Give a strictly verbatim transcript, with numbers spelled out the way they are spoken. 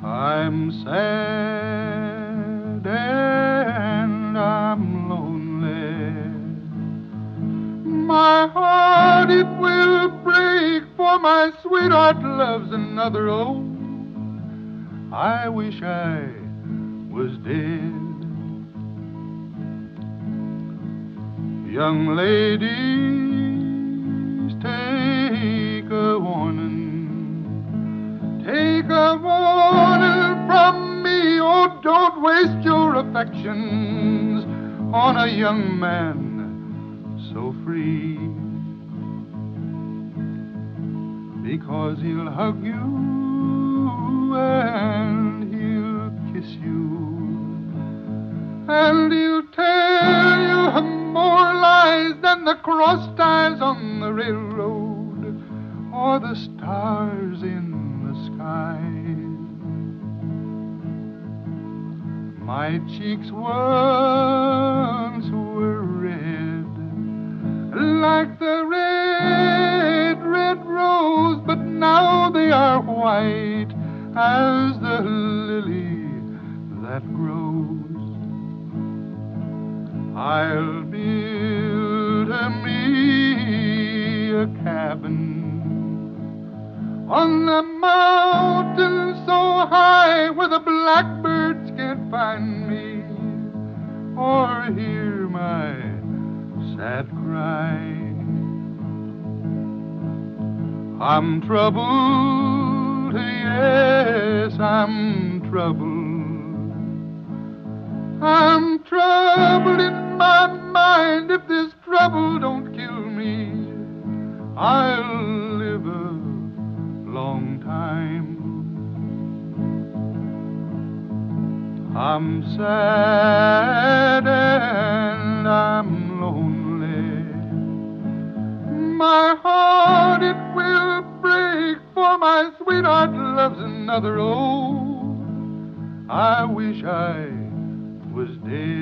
I'm sad and I'm lonely. My heart it will break, for my sweetheart loves another. Oh, I wish I was dead. Young ladies, take a warning. Take a warning from me. Oh, don't waste your affections on a young man so free. Because he'll hug you and he'll kiss you, and he'll tell you more lies than the cross ties on the railroad or the stars in the sky. My cheeks once were red, like the red, red rose, but now they are white as the lily that grows. I'll build me a cabin on the mountain so high where the blackbirds can't find me or hear my sad cry. I'm troubled, yes, I'm troubled. I'm troubled in my mind. If this trouble don't kill me, I'll live a long time. I'm sad and I'm lonely. My heart it will break, for my sweetheart loves another. Oh, I wish I was dead.